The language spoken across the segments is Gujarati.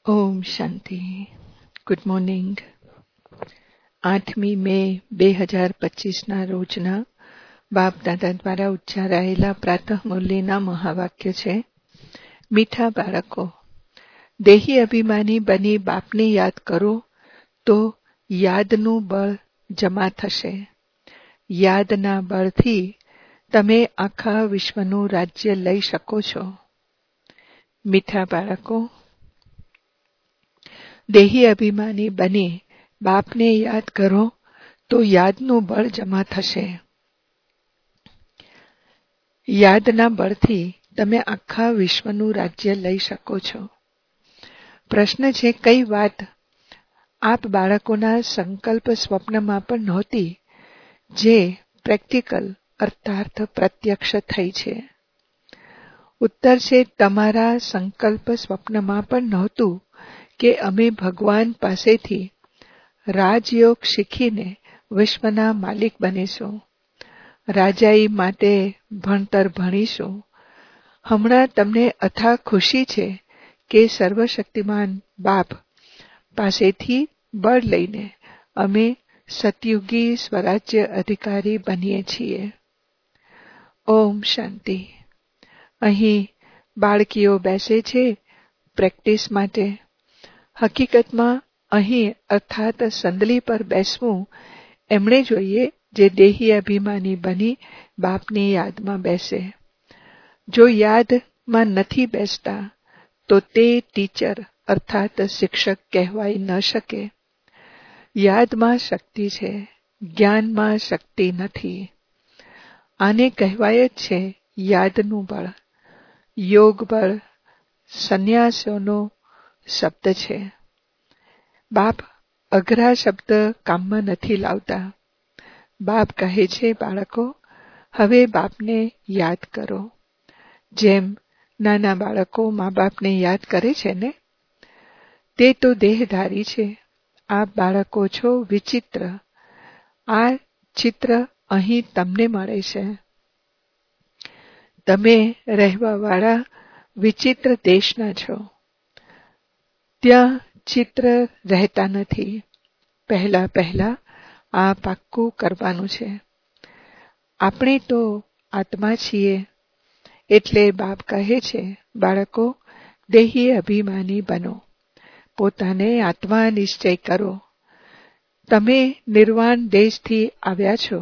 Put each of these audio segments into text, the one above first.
ઓમ શાંતિ. Good morning. 8મી મે 2025ના રોજના બાપ દાદા દ્વારા ઉચ્ચારાયેલા પ્રાતઃ મુરલીના મહાવાક્ય છે. મીઠા બાળકો, દેહી અભિમાની બની બાપને યાદ કરો તો યાદનું બળ જમા થશે. યાદના બળથી તમે આખા વિશ્વનું રાજ્ય લઈ શકો છો. મીઠા બાળકો, દેહી અભિમાની બની બાપને યાદ કરો તો યાદનું બળ જમા થશે. યાદના બળથી તમે આખા વિશ્વનું રાજ્ય લઈ શકો છો. પ્રશ્ન છે, કઈ વાત આપ બાળકોના સંકલ્પ સ્વપ્નમાં પણ નહોતી જે પ્રેક્ટિકલ અર્થાત પ્રત્યક્ષ થઈ છે? ઉત્તર છે, તમારા સંકલ્પ સ્વપ્નમાં પણ નહોતું કે અમે ભગવાન પાસેથી રાજયોગ શીખીને વિશ્વના માલિક બનીશું, રાજાઈ માટે ભણતર ભણીશું. હમણાં તમને અથાગ ખુશી છે કે સર્વશક્તિમાન બાપ પાસેથી બળ લઈને અમે સતયુગી સ્વરાજ્ય અધિકારી બનીએ છીએ. ઓમ શાંતિ. અહીં બાળકીઓ બેસે છે પ્રેક્ટિસ માટે. હકીકતમાં અહીં અર્થાત સંદલી પર બેસવું એમણે જોઈએ જે દેહી અભિમાની બની બાપની યાદમાં બેસે. જો યાદમાં નથી બેસતા તો તે ટીચર અર્થાત શિક્ષક કહેવાય ન શકે. યાદમાં શક્તિ છે, જ્ઞાનમાં શક્તિ નથી. આને કહેવાય જ છે યાદનું બળ. યોગ બળ સંન્યાસીઓનો શબ્દ છે. બાપ અઘરા શબ્દ કામમાં નથી લાવતા. બાપ કહે છે, બાળકો હવે બાપને યાદ કરો. જેમ નાના બાળકો મા બાપને યાદ કરે છે ને, તે તો દેહધારી છે. આપ બાળકો છો વિચિત્ર. આ ચિત્ર અહીં તમને મળે છે. તમે રહેવાવાળા વિચિત્ર દેશના છો. ત્યાં ચિત્ર રહેતા નથી. પહેલા આ પાક્કું કરવાનું છે. આપણે તો આત્મા છીએ. એટલે બાપ કહે છે, બાળકો દેહી અભિમાની બનો, પોતાને આત્મા નિશ્ચય કરો. તમે નિર્વાણ દેશથી આવ્યા છો.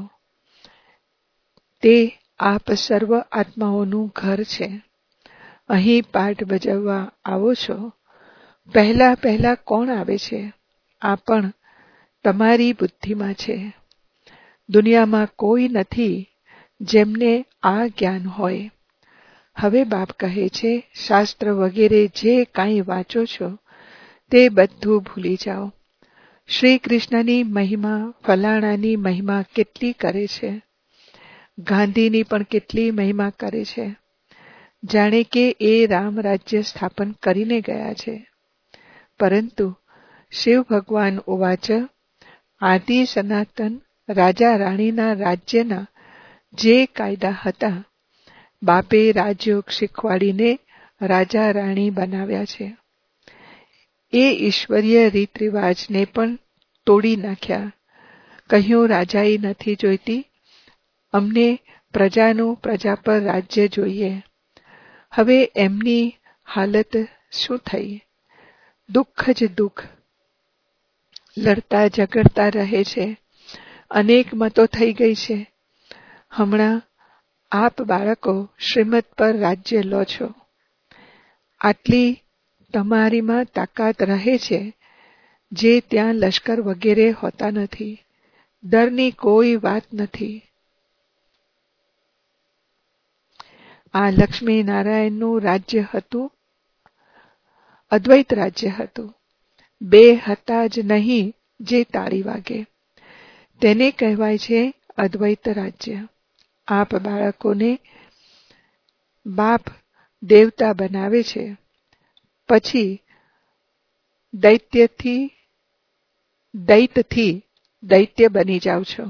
તે આપ સર્વ આત્માઓનું ઘર છે. અહીં પાઠ ભજવવા આવો છો. પહેલા કોણ આવે છે? આ પણ તમારી બુદ્ધિમાં છે. દુનિયામાં કોઈ નથી જેમને આ જ્ઞાન હોય. હવે બાપ કહે છે, શાસ્ત્ર વગેરે જે કાંઈ વાંચો છો તે બધું ભૂલી જાઓ. શ્રી કૃષ્ણની મહિમા, ફલાણાની મહિમા કેટલી કરે છે. ગાંધીની પણ કેટલી મહિમા કરે છે. જાણે કે એ રામ રાજ્ય સ્થાપન કરીને ગયા છે. પરંતુ શિવ ભગવાન ઉવાચ, આદિ સનાતન રાજા રાણીના રાજ્યના જે કાયદા હતા, બાપે રાજયોગ શીખવાડીને રાજા રાણી બનાવ્યા છે. એ ઈશ્વરીય રીત રિવાજને પણ તોડી નાખ્યા. કહ્યું રાજાઈ નથી જોઈતી, અમને પ્રજાનું પ્રજા પર રાજ્ય જોઈએ. હવે એમની હાલત શું થઈ? દુઃખ જ દુઃખ. લડતા ઝઘડતા રહે છે. અનેક મતો થઈ ગઈ છે. હમણાં આપ બાળકો શ્રીમત પર રાજ્ય લો છો. આટલી તમારીમાં તાકાત રહે છે જે ત્યાં લશ્કર વગેરે હોતા નથી. ડરની કોઈ વાત નથી. આ લક્ષ્મી નારાયણનું રાજ્ય હતું, અદ્વૈત રાજ્ય હતું. બે હતા જ નહીં જે તાળી વાગે. તેને કહેવાય છે અદ્વૈત રાજ્ય. આપ બાળકોને બાપ દેવતા બનાવે છે. પછી દૈત્યથી દૈત્ય બની જાઓ છો.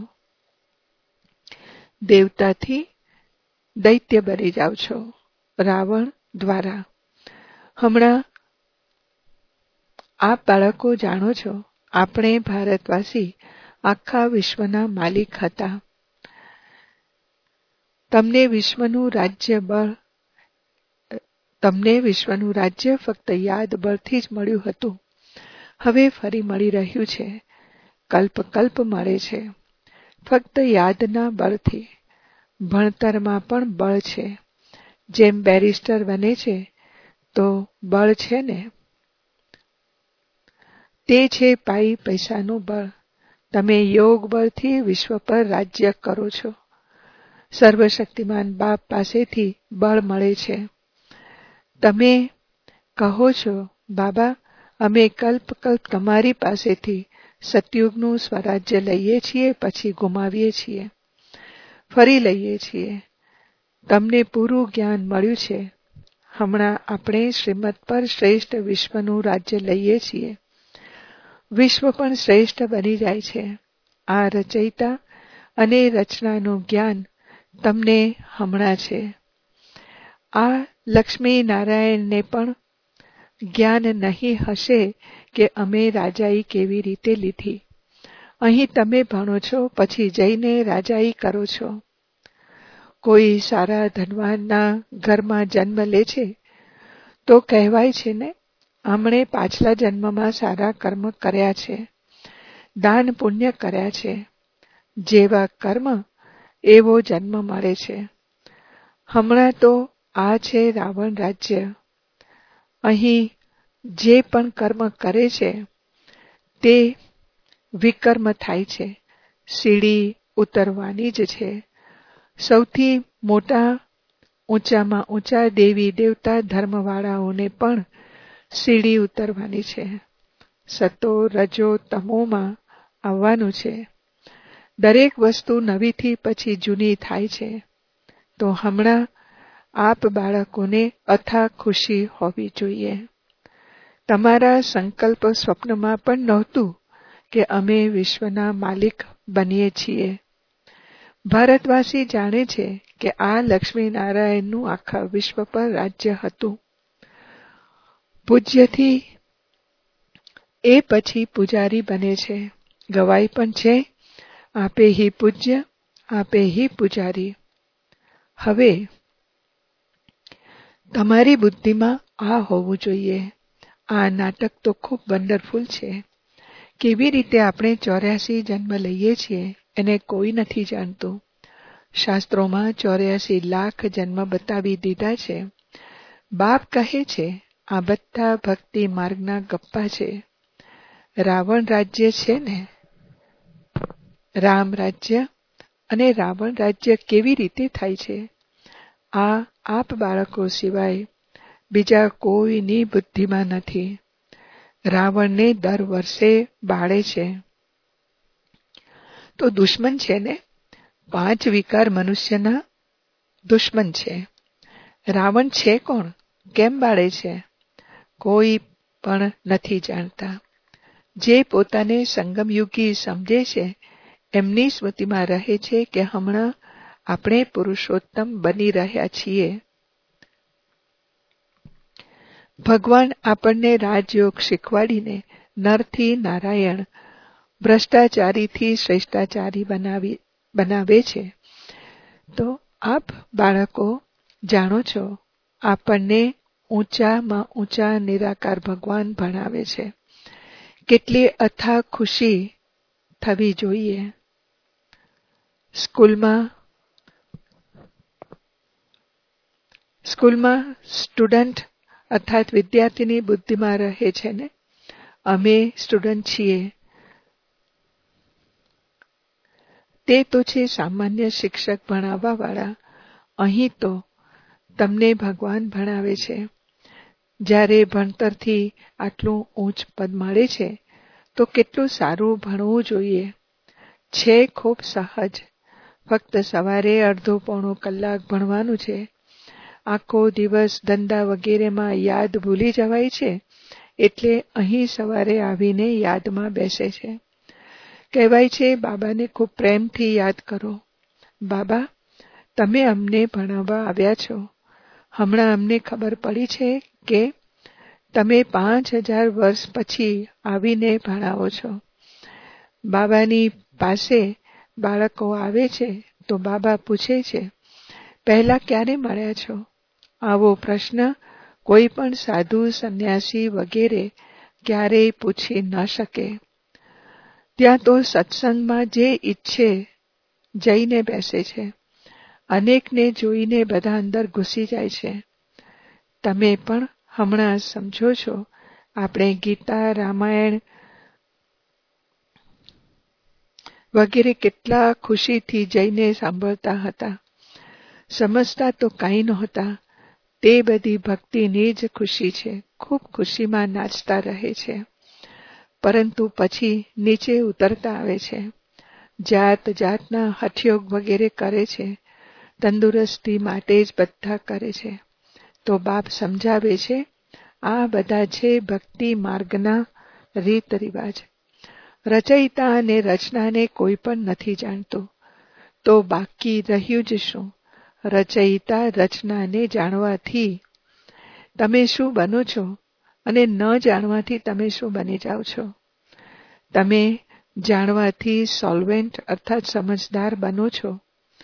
દેવતાથી દૈત્ય બની જાઓ છો રાવણ દ્વારા. હમણાં આપ બાળકો જાણો છો, આપણે ભારતવાસી આખા વિશ્વના માલિક હતા. તમને વિશ્વનું રાજ્ય ફક્ત યાદ બળથી જ મળ્યું હતું. હવે ફરી મળી રહ્યું છે. કલ્પ મળે છે. ફક્ત યાદના બળથી. ભણતરમાં પણ બળ છે. જેમ બેરિસ્ટર બને છે તો બળ છે ને, તે છે પૈસાનું બળ. તમે યોગ બળથી વિશ્વ પર રાજ્ય કરો છો. સર્વશક્તિમાન બાપ પાસેથી બળ મળે છે. તમે કહો છો, બાબા, અમે કલ્પ તમારી પાસેથી સતયુગનું સ્વરાજ્ય લઈએ છીએ, પછી ગુમાવીએ છીએ, ફરી લઈએ છીએ. તમને પૂરું જ્ઞાન મળ્યું છે. હમણાં આપણે શ્રીમત પર શ્રેષ્ઠ વિશ્વનું રાજ્ય લઈએ છીએ. વિશ્વ પણ શ્રેષ્ઠ બની જાય છે. આ રચયિતા અને રચનાનું જ્ઞાન તમને હમણાં છે. આ લક્ષ્મી નારાયણને પણ જ્ઞાન નહીં હશે કે અમે રાજાઈ કેવી રીતે લીધી. અહીં તમે ભણો છો, પછી જઈને રાજાઈ કરો છો. કોઈ સારા ધનવાનના ઘરમાં જન્મ લે છે તો કહેવાય છે ને, આમણે પાછલા જન્મમાં સારા કર્મ કર્યા છે, દાન પુણ્ય કર્યા છે. જેવા કર્મ એવો જન્મ મળે છે. હમણાં તો આ છે રાવણ રાજ્ય. અહીં જે પણ કર્મ કરે છે તે વિકર્મ થાય છે. સીડી ઉતરવાની જ છે. સૌથી મોટા ઊંચામાં ઊંચા દેવી દેવતા ધર્મવાળાઓને પણ સીડી ઉતરવાની છે. સતો રજો તમોમાં આવવાનું છે. દરેક વસ્તુ નવીથી પછી જૂની થાય છે. તો હમણાં આપ બાળકોને અથાગ ખુશી હોવી જોઈએ. તમારા સંકલ્પ સ્વપ્નમાં પણ નહોતું કે અમે વિશ્વના માલિક બનીએ છીએ. ભારતવાસી જાણે છે કે આ લક્ષ્મીનારાયણનું આખા વિશ્વ પર રાજ્ય હતું. પૂજ્યથી એ પછી પૂજારી બને છે. ગવાઈ પણ છે, આપે હી પૂજ્ય, આપે હી પૂજારી. હવે તમારી બુદ્ધિમાં આ હોવું જોઈએ. આ નાટક તો ખૂબ વન્ડરફુલ છે. કેવી રીતે આપણે 84 જન્મ લઈએ છીએ એને કોઈ નથી જાણતું. શાસ્ત્રોમાં 84 લાખ જન્મ બતાવી દીધા છે. બાપ કહે છે, આ બધા ભક્તિ માર્ગના ગપ્પા છે. રાવણ રાજ્ય છે ને, રામ રાજ્ય અને રાવણ રાજ્ય કેવી રીતે થાય છે? આ આપ બાળકો સિવાય બીજા કોઈની બુદ્ધિમાં નથી. રાવણને દર વર્ષે બાળે છે તો દુશ્મન છે ને. 5 વિકાર મનુષ્યના દુશ્મન છે. રાવણ છે કોણ? કેમ બાળે છે? કોઈ પણ નથી જાણતા. જે પોતાને સંગમયુગી સમજે છે એમની સ્મૃતિમાં રહે છે કે હમણાં આપણે પુરુષોત્તમ બની રહ્યા છીએ. ભગવાન આપણને રાજયોગ શીખવાડીને નરથી નારાયણ, ભ્રષ્ટાચારીથી શ્રેષ્ઠાચારી બનાવે છે. તો આપ બાળકો જાણો છો, આપણને ઊંચામાં ઊંચા નિરાકાર ભગવાન ભણાવે છે. કેટલી અથાગ ખુશી થવી જોઈએ. સ્કૂલમાં સ્ટુડન્ટ અર્થાત વિદ્યાર્થીની બુદ્ધિમાં રહે છે ને, અમે સ્ટુડન્ટ છીએ. તે તો છે સામાન્ય શિક્ષક ભણાવવાવાળા. અહીં તો તમને ભગવાન ભણાવે છે. જ્યારે ભણતરથી આટલું ઊંચ પદ મળે છે તો કેટલું સારું ભણવું જોઈએ. છે ખૂબ સહજ. ફક્ત સવારે અડધો પોણો કલાક ભણવાનું છે. આખો દિવસ ધંધા વગેરેમાં યાદ ભૂલી જવાય છે, એટલે અહીં સવારે આવીને યાદમાં બેસે છે. કહેવાય છે, બાબાને ખૂબ પ્રેમથી યાદ કરો. બાબા, તમે અમને ભણાવવા આવ્યા છો. હમણાં અમને ખબર પડી છે કે તમે 5000 વર્ષ પછી આવીને ભણાવો છો. બાબાની પાસે બાળકો આવે છે તો બાબા પૂછે છે, પહેલા ક્યારે મળ્યા છો? આવો પ્રશ્ન કોઈ પણ સાધુ, સંન્યાસી વગેરે ક્યારેય પૂછી ન શકે. ત્યાં તો સત્સંગમાં જે ઈચ્છે જઈને બેસે છે. અનેકને જોઈને બધા અંદર ઘૂસી જાય છે. તમે પણ હમણાં સમજો છો, આપણે ગીતા, રામાયણ વગેરે કેટલા ખુશીથી જઈને સાંભળતા હતા. સમજતા તો કંઈ નહોતા. તે બધી ભક્તિની જ ખુશી છે. ખૂબ ખુશીમાં નાચતા રહે છે. પરંતુ પછી નીચે ઉતરતા આવે છે. જાત જાતના હઠયોગ વગેરે કરે છે. તંદુરસ્તી માટે જ બધા કરે છે. તો બાપ સમજાવે છે, આ બધા છે ભક્તિ માર્ગના રીત રિવાજ. રચયિતા અને રચનાને કોઈ પણ નથી જાણતું. તો બાકી રહ્યું જ શું? રચયિતા રચનાને જાણવાથી તમે શું બનો છો અને ન જાણવાથી તમે શું બની જાઓ છો? તમે જાણવાથી સોલ્વેન્ટ અર્થાત સમજદાર બનો છો.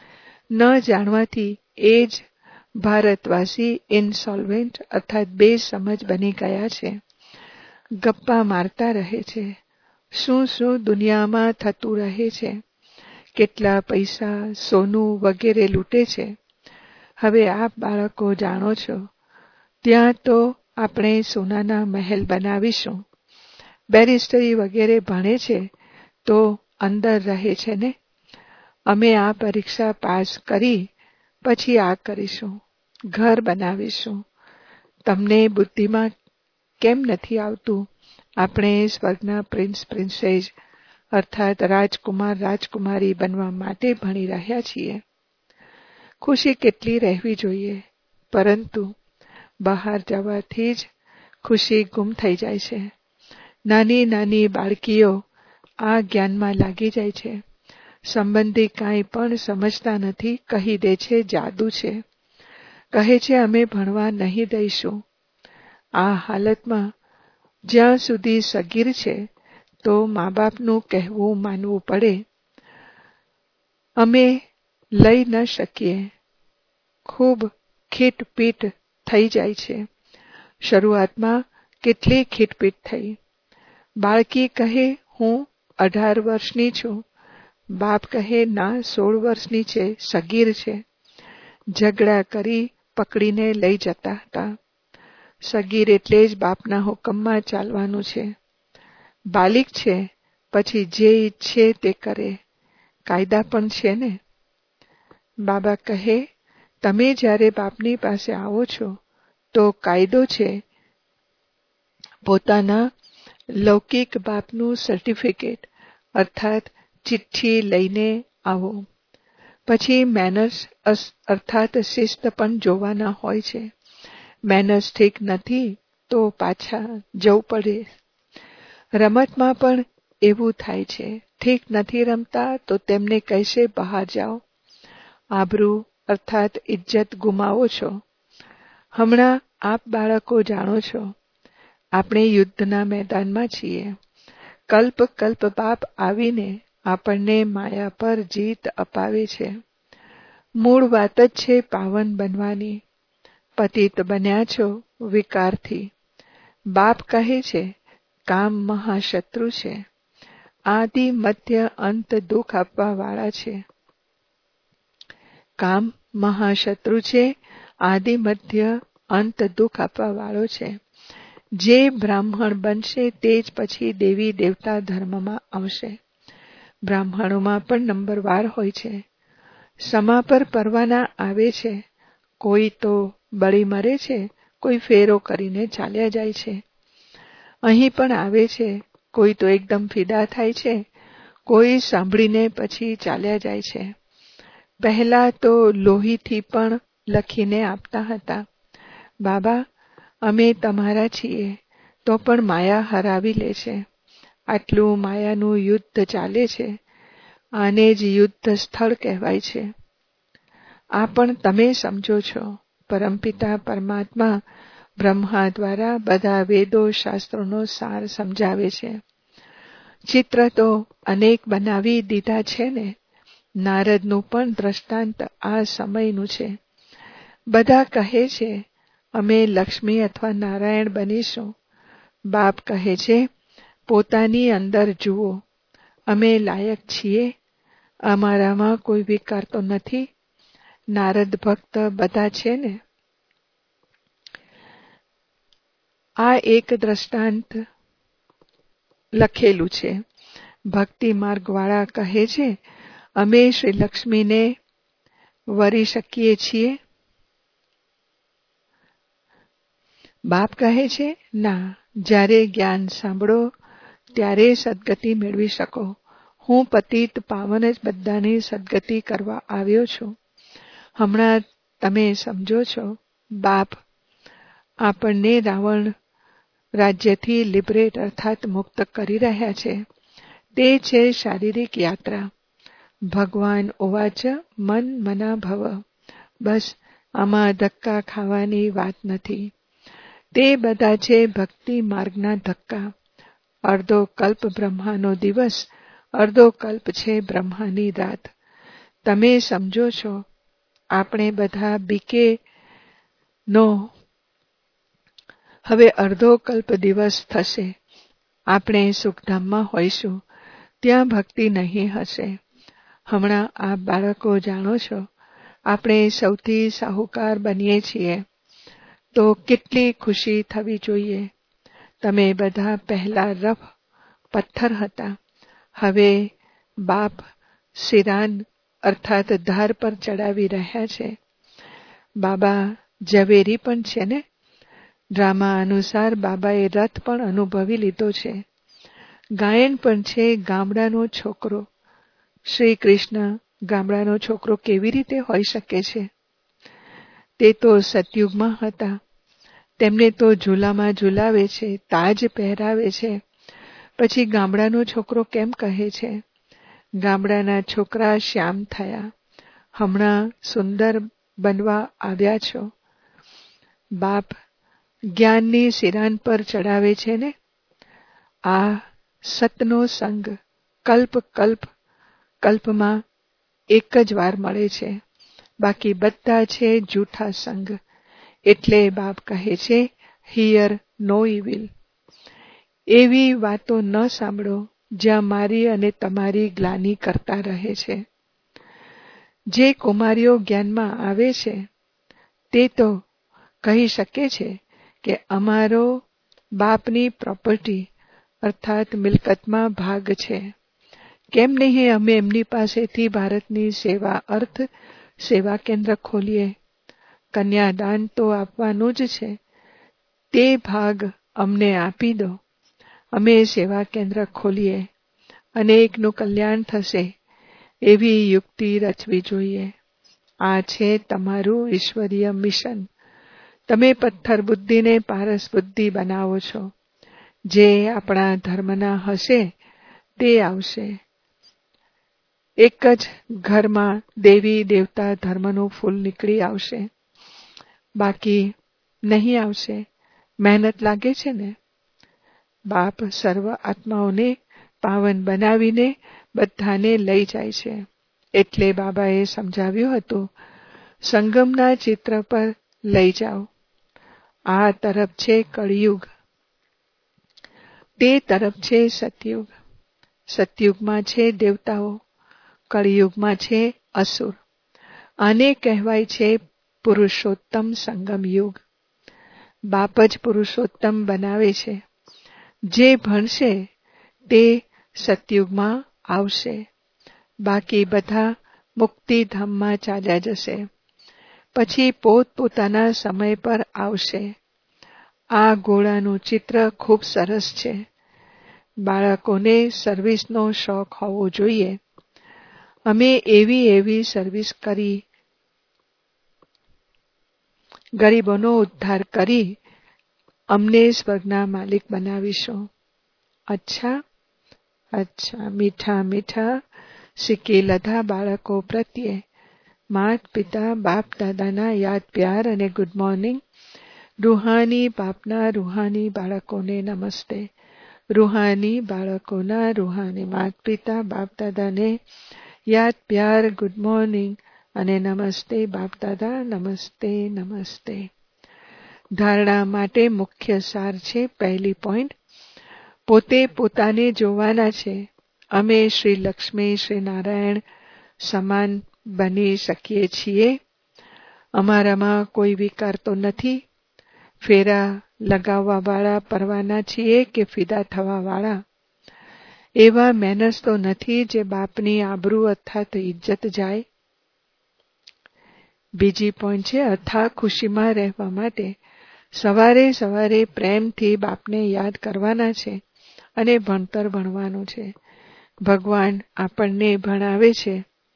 ન જાણવાથી એ જ ભારતવાસી ઇનસોલ્વેન્ટ અર્થાત બેસમજ બની ગયા છે. ગપ્પા મારતા રહે છે. શું શું દુનિયામાં થતું રહે છે. કેટલા પૈસા, સોનું વગેરે લૂંટે છે. હવે આપ બાળકો જાણો છો, ત્યાં તો આપણે સોનાના મહેલ બનાવીશું. બેરિસ્ટરી વગેરે ભણે છે તો અંદર રહે છે ને. અમે આ પરીક્ષા પાસ કરી પછી આ કરીશું, ઘર બનાવીશું. તમને બુદ્ધિમાં કેમ નથી આવતું? આપણે સ્વર્ગના પ્રિન્સ પ્રિન્સેસ અર્થાત રાજકુમાર રાજકુમારી બનવા માટે ભણી રહ્યા છીએ. ખુશી કેટલી રહેવી જોઈએ, પરંતુ બહાર જવાથી જ ખુશી ગુમ થઈ જાય છે. નાની નાની બાળકીઓ આ જ્ઞાનમાં લાગી જાય છે. સંબંધી કાંઈ પણ સમજતા નથી, કહી દે છે જાદુ છે. કહે છે અમે ભણવા નહીં દઈશું. આ હાલતમાં જ્યાં સુધી સગીર છે તો મા બાપનું કહેવું માનવું પડે. અમે લઈ ન શકીએ. ખૂબ ખીટપીટ થઈ જાય છે. શરૂઆતમાં કેટલી ખીટપીટ થઈ. બાળકી કહે હું 18 વર્ષની છું. બાપ કહે ના 16 વર્ષની છે, સગીર છે. ઝઘડા કરી પકડીને લઈ જતા હતા. સગીર એટલે જ બાપના હુકમમાં ચાલવાનું છે. બાલિક છે પછી જે ઈચ્છે તે કરે, કાયદા પણ છે ને. બાબા કહે તમે જ્યારે બાપની પાસે આવો છો તો કાયદો છે પોતાના લૌકિક બાપનું સર્ટિફિકેટ અર્થાત ચિઠ્ઠી લઈને આવો. પછી મેનર્સ અર્થાત શિસ્ત પણ જોવાના હોય છે. મેનર્સ ઠીક નથી તો પાછા જવું પડે. રમતમાં પણ એવું થાય છે. ઠીક નથી રમતા તો તેમને કહેશે બહાર જાઓ. આબરૂ અર્થાત ઇજ્જત ગુમાવો છો. હમણાં આપ બાળકો જાણો છો, આપણે યુદ્ધના મેદાનમાં છીએ. કલ્પ કલ્પ બાપ આવીને આપણને માયા પર જીત અપાવે છે. મૂળ વાત જ છે પાવન બનવાની. પતિત બન્યા છો વિકારથી. બાપ કહે છે કામ મહાશત્રુ છે. આદિ મધ્ય અંત દુઃખ આપવા વાળા છે. કામ મહાશત્રુ છે. આદિ મધ્ય અંત દુઃખ આપવા વાળો છે. જે બ્રાહ્મણ બનશે તે જ પછી દેવી દેવતા ધર્મમાં આવશે. બ્રાહ્મણોમાં પણ નંબરવાર હોય છે. સમા પર પરવાના આવે છે. કોઈ તો બળી મરે છે, કોઈ ફેરો કરીને ચાલ્યા જાય છે. અહીં પણ આવે છે. કોઈ તો એકદમ ફિદા થાય છે, કોઈ સાંભળીને પછી ચાલ્યા જાય છે. પહેલા તો લોહીથી પણ લખીને આપતા હતા, બાબા અમે તમારા છીએ, તો પણ માયા હરાવી લે છે. આટલું માયાનું યુદ્ધ ચાલે છે. આને જ યુદ્ધ સ્થળ કહેવાય છે. આ પણ તમે સમજો છો. પરમપિતા પરમાત્મા બ્રહ્મા દ્વારા બધા વેદો શાસ્ત્રોનો સાર સમજાવે છે. ચિત્ર તો અનેક બનાવી દીધા છે ને. નારદનું પણ દ્રષ્ટાંત આ સમયનું છે. બધા કહે છે અમે લક્ષ્મી અથવા નારાયણ બનીશું. બાપ કહે છે પોતાની અંદર જુઓ, અમે લાયક છીએ, અમારામાં કોઈ વિકાર તો નથી. નારદ ભક્ત બધા છે ને. આ એક દ્રષ્ટાંત લખેલું છે. ભક્તિ માર્ગવાળા કહે છે અમે શ્રી લક્ષ્મીને વરી શકીએ છીએ. બાપ કહે છે ના, જ્યારે જ્ઞાન સાંભળો ત્યારે સદગતિ મેળવી શકો. હું પતિત પાવન જ બધાની સદગતિ કરવા આવ્યો છું. હમણાં તમે સમજો છો. બાપ આપણને રાવણ રાજ્યથી લિબરેટ અર્થાત મુક્ત કરી રહ્યા છે. તે છે શારીરિક યાત્રા. ભગવાન ઉવાચ મન મના ભવ. બસ આમાં ધક્કા ખાવાની વાત નથી. તે બધા છે ભક્તિ માર્ગના ધક્કા. અડધો કલ્પ બ્રહ્માનો દિવસ, અડધો કલ્પ છે બ્રહ્માની રાત. તમે સમજો છો. આપણે બધા બીકે નો હવે અડધો કલ્પ દિવસ થશે. આપણે સુખધામમાં હોઈશું. ત્યાં ભક્તિ નહીં હશે. હમણાં આ બાળકો જાણો છો, આપણે સૌથી સાહુકાર બનીએ છીએ તો કેટલી ખુશી થવી જોઈએ. તમે બધા પહેલા રફ પથ્થર હતા. હવે બાપ સિરાન અર્થાત ધાર પર ચડાવી રહ્યા છે. બાબા ઝવેરી પણ છે ને. ડ્રામા અનુસાર બાબાએ રથ પણ અનુભવી લીધો છે. ગાયન પણ છે ગામડાનો છોકરો. શ્રી કૃષ્ણ ગામડાનો છોકરો કેવી રીતે હોઈ શકે છે? તે તો સતયુગમાં હતા. તેમને તો ઝૂલામાં ઝૂલાવે છે, તાજ પહેરાવે છે. પછી ગામડાનો છોકરો કેમ કહે છે? ગામડાના છોકરા શ્યામ થયા. હમણાં સુંદર બનવા આવ્યા છો. બાપ જ્ઞાનની સિરાન પર ચડાવે છે ને. આ સતનો સંગ કલ્પમાં એક જ વાર મળે છે. બાકી બધા છે જૂઠા સંગ. એટલે બાપ કહે છે હિયર નો ઇવિલ. એવી વાતો ન સાંભળો જ્યાં મારી અને તમારી ગ્લાનિ કરતા રહે છે. જે કુમારીઓ જ્ઞાનમાં આવે છે તે તો કહી શકે છે કે અમારો બાપની પ્રોપર્ટી અર્થાત મિલકતમાં ભાગ છે. કેમ નહીં અમે એમની પાસેથી ભારતની સેવા અર્થ સેવા કેન્દ્ર ખોલીએ. કન્યાદાન તો આપવાનું જ છે. તે ભાગ અમને આપી દો. અમે સેવા કેન્દ્ર ખોલીએ. અનેકનું કલ્યાણ થશે એવી યુક્તિ રચવી જોઈએ. આ છે તમારું ઈશ્વરીય મિશન. તમે પથ્થર બુદ્ધિને પારસ બુદ્ધિ બનાવો છો. જે આપણા ધર્મના હશે તે આવશે. એક જ ઘરમાં દેવી દેવતા ધર્મનું ફૂલ નીકળી આવશે. બાકી નહીં આવશે. મહેનત લાગે છે ને. બાપ સર્વ આત્માઓને પાવન બનાવીને બધાને લઈ જાય છે. એટલે બાબાએ સમજાવ્યું હતું સંગમના ચિત્ર પર લઈ જાઓ. આ તરફ છે કળિયુગ, તે તરફ છે સતયુગ. સતયુગમાં છે દેવતાઓ, કળિયુગમાં છે અસુર. આને કહેવાય છે પુરુષોત્તમ સંગમ યુગ. બાપ જ પુરુષોત્તમ બનાવે છે. જે ભણશે તે સતયુગમાં આવશે. બાકી બધા મુક્તિધામમાં ચાલ્યા જશે. પછી પોતપોતાના સમય પર આવશે. આ ગોળાનું ચિત્ર ખૂબ સરસ છે. બાળકોને સર્વિસનો શોખ હોવો જોઈએ. અમે એવી સર્વિસ કરી, ગરીબોનો ઉદ્ધાર કરી અમને સ્વર્ગના માલિક બનાવીશું. અચ્છા. મીઠા સિક્કી લધા બાળકો પ્રત્યે માત પિતા બાપ દાદાના યાદ પ્યાર અને ગુડ મોર્નિંગ. રૂહાની બાપના રૂહાની બાળકોને નમસ્તે. રૂહાની બાળકોના રૂહાની માતા પિતા બાપ દાદાને યાદ પ્યાર ગુડ મોર્નિંગ અને નમસ્તે બાપ દાદા, નમસ્તે નમસ્તે. ધારણા માટે મુખ્ય સાર છે. પહેલી પોઈન્ટ, પોતે પોતાને જોવાના છે. અમે શ્રી લક્ષ્મી શ્રી નારાયણ સમાન બની શકીએ છીએ. અમારામાં કોઈ વિકાર તો નથી. ફેરા લગાવવાવાળા પરવાના છીએ કે ફિદા થવાવાળા. એવા મેનર્સ તો નથી જે બાપની આબરૂ અર્થાત ઇજ્જત જાય. બીજી પોઈન્ટ છે, અથાગ ખુશીમાં રહેવા માટે સવારે સવારે પ્રેમથી બાપને યાદ કરવાના છે અને ભણતર ભણવાનું છે. ભગવાન આપણને ભણાવે છે.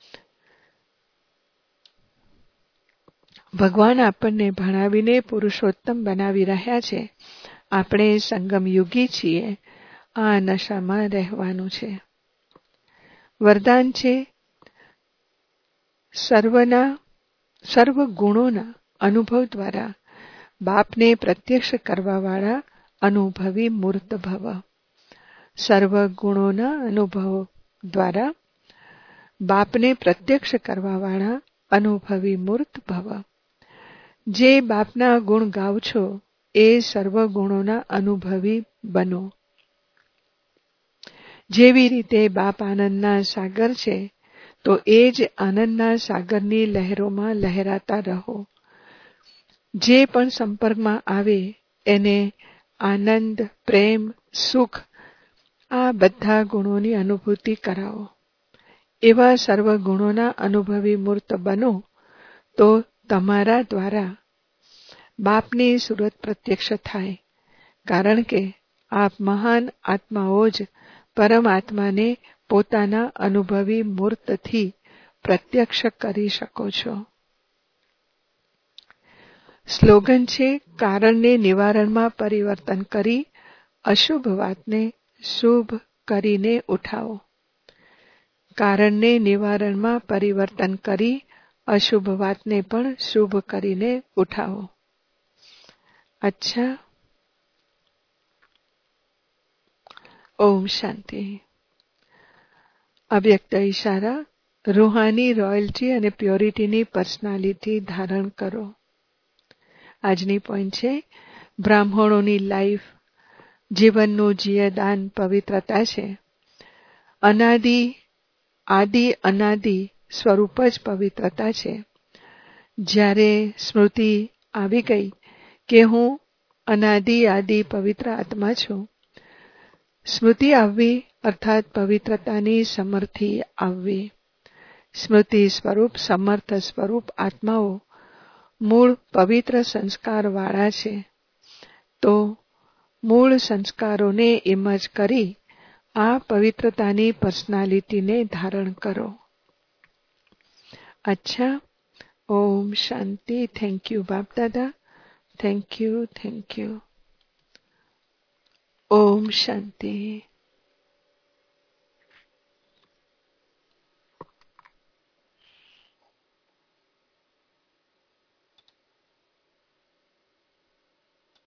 ભગવાન આપણને ભણાવીને પુરુષોત્તમ બનાવી રહ્યા છે. આપણે સંગમયુગી છીએ. આ નશામાં રહેવાનું છે. વરદાન છે, સર્વ ગુણોના અનુભવ દ્વારા બાપને પ્રત્યક્ષ કરવાવાળા અનુભવી મૂર્ત ભવ. સર્વ ગુણોના અનુભવ દ્વારા બાપને પ્રત્યક્ષ કરવાવાળા અનુભવી મૂર્ત ભવ. જે બાપના ગુણ ગાવ છો એ સર્વ ગુણોના અનુભવી બનો. જેવી રીતે બાપ આનંદના સાગર છે તો એ જ આનંદના સાગરની લહેરોમાં લહેરાતા રહો. જે પણ સંપર્કમાં આવે એને આનંદ, પ્રેમ, સુખ આ બધા ગુણોની અનુભૂતિ કરાવો. એવા સર્વ ગુણોના અનુભવી મૂર્ત બનો તો તમારા દ્વારા બાપની સુરત પ્રત્યક્ષ થાય. કારણ કે આપ મહાન આત્માઓ જ પરમાત્માને પોતાના અનુભવી મૂર્તથી પ્રત્યક્ષ કરી શકો છો. સ્લોગન છે, કારણને નિવારણમાં પરિવર્તન કરી અશુભ વાતને શુભ કરીને ઉઠાવો. કારણને નિવારણમાં પરિવર્તન કરી અશુભ વાતને પણ શુભ કરીને ઉઠાવો. અચ્છા. ઓમ શાંતિ. અવ્યક્ત ઈશારા, રૂહાની રોયલ્ટી અને પ્યોરિટીની પર્સનાલિટી ધારણ કરો. આજની પોઈન્ટ છે, બ્રાહ્મણોની લાઈફ, જીવનનું જીયદાન પવિત્રતા છે. આદિ અનાદિ સ્વરૂપ જ પવિત્રતા છે. જ્યારે સ્મૃતિ આવી ગઈ કે હું અનાદિ આદિ પવિત્ર આત્મા છું, સ્મૃતિ આવવી અર્થાત પવિત્રતાની સમર્થિ આવવી. સ્મૃતિ સ્વરૂપ સમર્થ સ્વરૂપ આત્માઓ મૂળ પવિત્ર સંસ્કારવાળા છે. તો મૂળ સંસ્કારોને ઇમર્જ કરી આ પવિત્રતાની પર્સનાલિટીને ધારણ કરો. અચ્છા. ઓમ શાંતિ. Thank you Bap Dada. Thank you. ઓમ શાંતિ.